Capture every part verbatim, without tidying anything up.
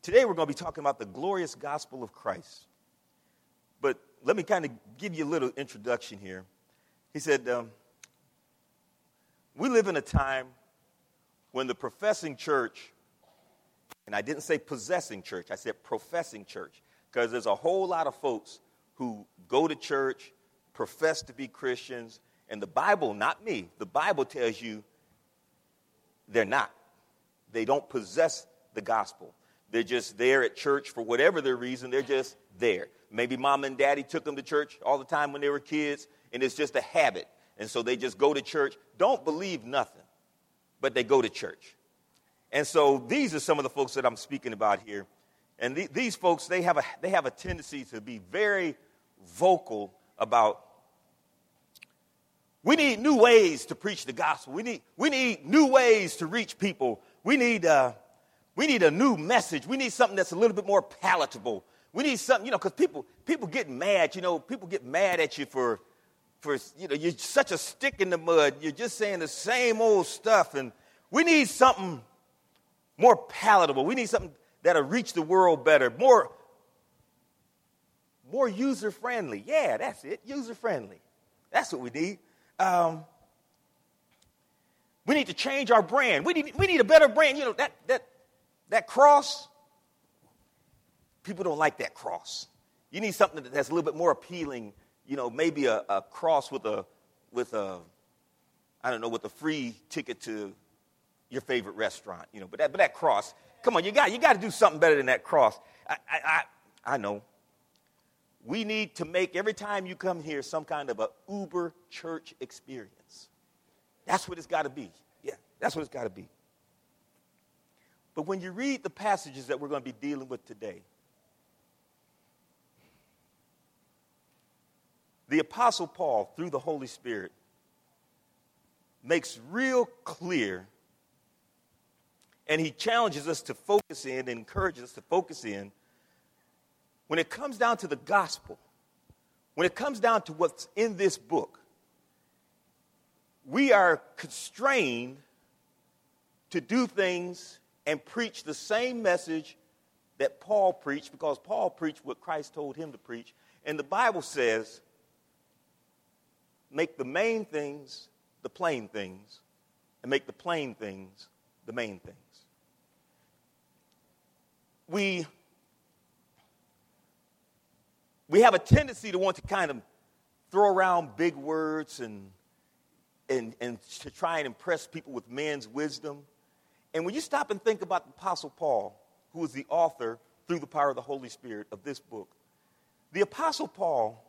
Today we're going to be talking about the glorious gospel of Christ. But let me kind of give you a little introduction here. He said, um, we live in a time when the professing church, and I didn't say possessing church, I said professing church, because there's a whole lot of folks who go to church, profess to be Christians, and the Bible, not me, the Bible tells you they're not. They don't possess the gospel. They're just there at church for whatever their reason. They're just there. Maybe mom and daddy took them to church all the time when they were kids, and it's just a habit. And so they just go to church, don't believe nothing, but they go to church. And so these are some of the folks that I'm speaking about here. And th- these folks, they have a they have a tendency to be very vocal about, we need new ways to preach the gospel. We need we need new ways to reach people. We need uh, we need a new message. We need something that's a little bit more palatable. We need something, you know, because people people get mad. You know, people get mad at you for for you know you're such a stick in the mud. You're just saying the same old stuff, and we need something more palatable. We need something that'll reach the world better, more more user friendly. Yeah, that's it, user friendly. That's what we need. Um, we need to change our brand. We need we need a better brand. You know, that that that cross, people don't like that cross. You need something that's a little bit more appealing. You know, maybe a, a cross with a with a I don't know, with a free ticket to your favorite restaurant. You know, but that but that cross, come on, you got you got to do something better than that cross. I I I, I know. We need to make every time you come here some kind of a Uber church experience. That's what it's got to be. Yeah, that's what it's got to be. But when you read the passages that we're going to be dealing with today, the Apostle Paul, through the Holy Spirit, makes real clear, and he challenges us to focus in and encourages us to focus in. When it comes down to the gospel, when it comes down to what's in this book, we are constrained to do things and preach the same message that Paul preached, because Paul preached what Christ told him to preach. And the Bible says, make the main things the plain things, and make the plain things the main things. We... We have a tendency to want to kind of throw around big words and, and, and to try and impress people with man's wisdom. And when you stop and think about the Apostle Paul, who is the author, through the power of the Holy Spirit, of this book, the Apostle Paul,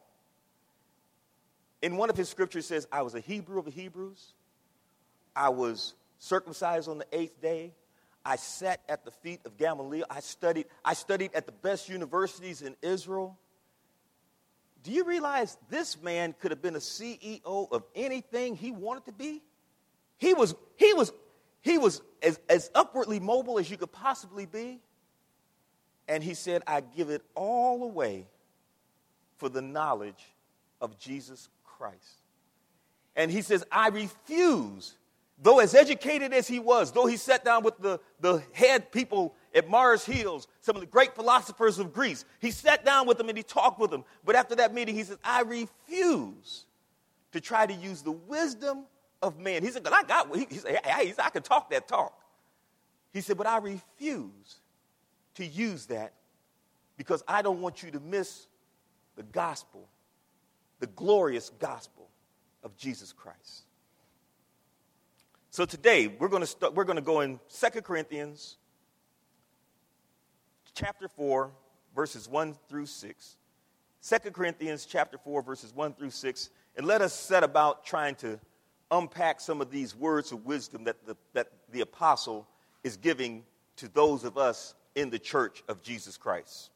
in one of his scriptures says, I was a Hebrew of the Hebrews. I was circumcised on the eighth day. I sat at the feet of Gamaliel. I studied, I studied at the best universities in Israel. Do you realize this man could have been a C E O of anything he wanted to be? He was, he was, he was as, as upwardly mobile as you could possibly be. And he said, I give it all away for the knowledge of Jesus Christ. And he says, I refuse, though as educated as he was, though he sat down with the, the head people at Mars Hills, some of the great philosophers of Greece, he sat down with them and he talked with them. But after that meeting, he says, I refuse to try to use the wisdom of man. He said, I got, he, he said, hey, I can talk that talk. He said, but I refuse to use that because I don't want you to miss the gospel, the glorious gospel of Jesus Christ. So today, we're going to start, we're going to go in Second Corinthians chapter four, verses one through six. Second Corinthians chapter four, verses one through six. And let us set about trying to unpack some of these words of wisdom that the, that the apostle is giving to those of us in the church of Jesus Christ.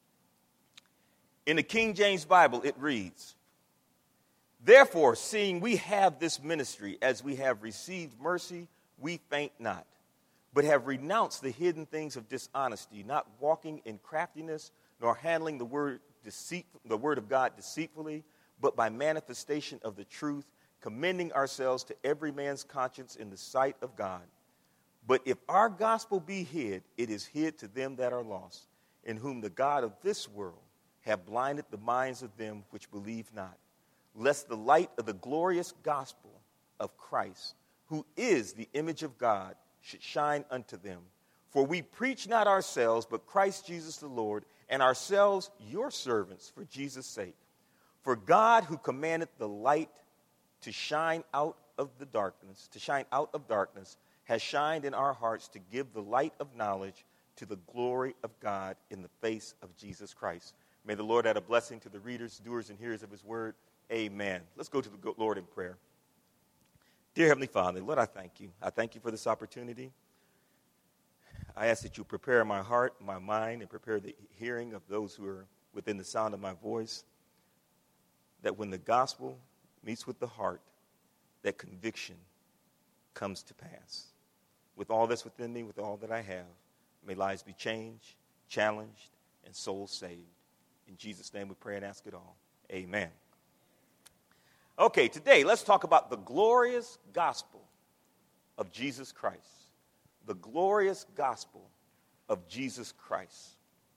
In the King James Bible, it reads, therefore, seeing we have this ministry, as we have received mercy, we faint not, but have renounced the hidden things of dishonesty, not walking in craftiness, nor handling the word deceit, the word of God deceitfully, but by manifestation of the truth, commending ourselves to every man's conscience in the sight of God. But if our gospel be hid, it is hid to them that are lost, in whom the God of this world have blinded the minds of them which believe not, lest the light of the glorious gospel of Christ, who is the image of God, should shine unto them. For we preach not ourselves, but Christ Jesus the Lord, and ourselves your servants for Jesus' sake. For God, who commanded the light to shine out of the darkness, to shine out of darkness, has shined in our hearts to give the light of knowledge to the glory of God in the face of Jesus Christ. May the Lord add a blessing to the readers, doers, and hearers of his word. Amen. Let's go to the Lord in prayer. Dear Heavenly Father, Lord, I thank you. I thank you for this opportunity. I ask that you prepare my heart, my mind, and prepare the hearing of those who are within the sound of my voice, that when the gospel meets with the heart, that conviction comes to pass. With all that's within me, with all that I have, may lives be changed, challenged, and souls saved. In Jesus' name we pray and ask it all. Amen. Okay, today let's talk about the glorious gospel of Jesus Christ. The glorious gospel of Jesus Christ.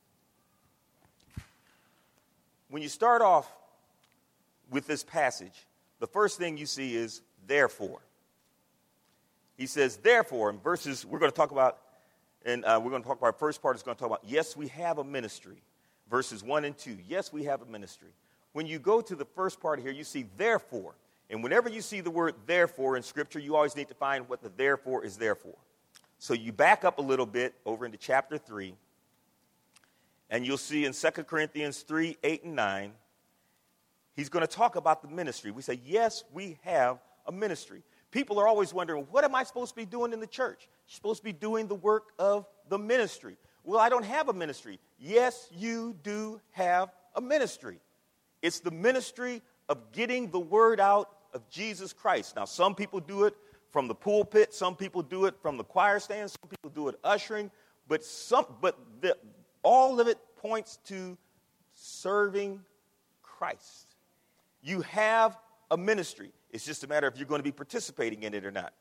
When you start off with this passage, the first thing you see is therefore. He says, therefore, in verses we're going to talk about, and uh, we're going to talk about, our first part is going to talk about, yes, we have a ministry. Verses one and two, yes, we have a ministry. When you go to the first part here, you see therefore. And whenever you see the word therefore in Scripture, you always need to find what the therefore is there for. So you back up a little bit over into chapter three, and you'll see in Second Corinthians three, eight, and nine, he's going to talk about the ministry. We say, yes, we have a ministry. People are always wondering, what am I supposed to be doing in the church? You're supposed to be doing the work of the ministry. Well, I don't have a ministry. Yes, you do have a ministry. It's the ministry of getting the word out of Jesus Christ. Now, some people do it from the pulpit. Some people do it from the choir stand. Some people do it ushering. But some, but the, all of it points to serving Christ. You have a ministry. It's just a matter if you're going to be participating in it or not.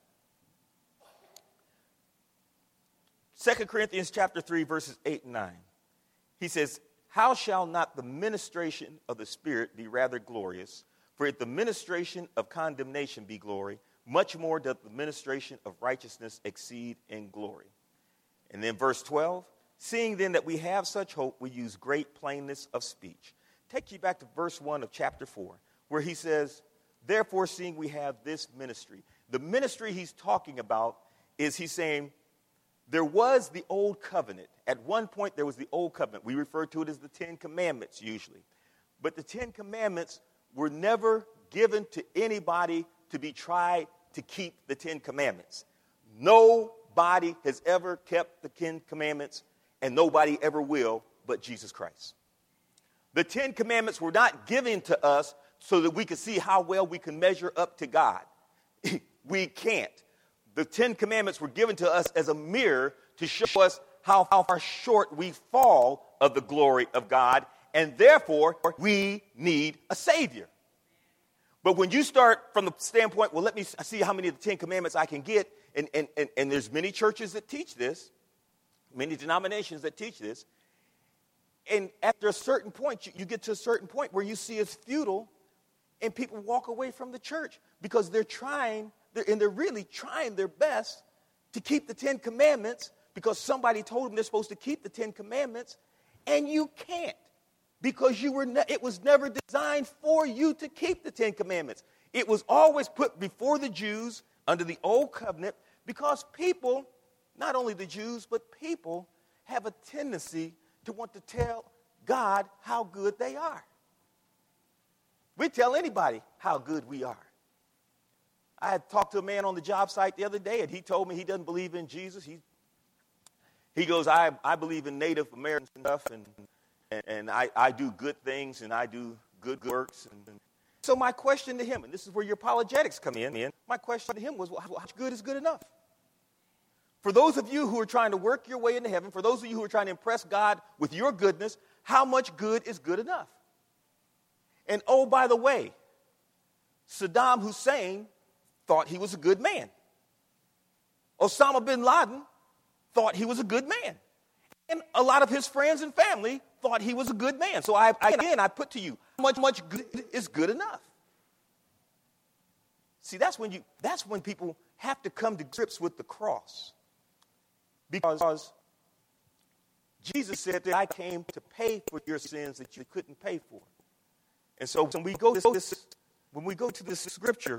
Second Corinthians chapter three, verses eight and nine. He says, how shall not the ministration of the Spirit be rather glorious? For if the ministration of condemnation be glory, much more doth the ministration of righteousness exceed in glory. And then verse twelve, seeing then that we have such hope, we use great plainness of speech. Take you back to verse one of chapter four, where he says, therefore, seeing we have this ministry. The ministry he's talking about is he's saying, there was the old covenant. At one point, there was the old covenant. We refer to it as the Ten Commandments usually. But the Ten Commandments were never given to anybody to be tried to keep the Ten Commandments. Nobody has ever kept the Ten Commandments, and nobody ever will but Jesus Christ. The Ten Commandments were not given to us so that we could see how well we can measure up to God. We can't. The Ten Commandments were given to us as a mirror to show us how, how far short we fall of the glory of God, and therefore we need a Savior. But when you start from the standpoint, well, let me see how many of the Ten Commandments I can get, and, and, and, and there's many churches that teach this, many denominations that teach this, and after a certain point, you, you get to a certain point where you see it's futile, and people walk away from the church because they're trying, they're, and they're really trying their best to keep the Ten Commandments because somebody told them they're supposed to keep the Ten Commandments, and you can't because you were ne- it was never designed for you to keep the Ten Commandments. It was always put before the Jews under the Old Covenant because people, not only the Jews, but people have a tendency to want to tell God how good they are. We tell anybody how good we are. I had talked to a man on the job site the other day, and he told me he doesn't believe in Jesus. He he goes, I, I believe in Native American stuff, and and, and I, I do good things, and I do good works. And, and so my question to him, and this is where your apologetics come in, in my question to him was, well, how much good is good enough? For those of you who are trying to work your way into heaven, for those of you who are trying to impress God with your goodness, how much good is good enough? And oh, by the way, Saddam Hussein thought he was a good man. Osama bin Laden thought he was a good man. And a lot of his friends and family thought he was a good man. So I, I, again, I put to you, how much, much good is good enough? See, that's when you, that's when people have to come to grips with the cross. Because Jesus said that I came to pay for your sins that you couldn't pay for. And so when we go to this, when we go to this scripture,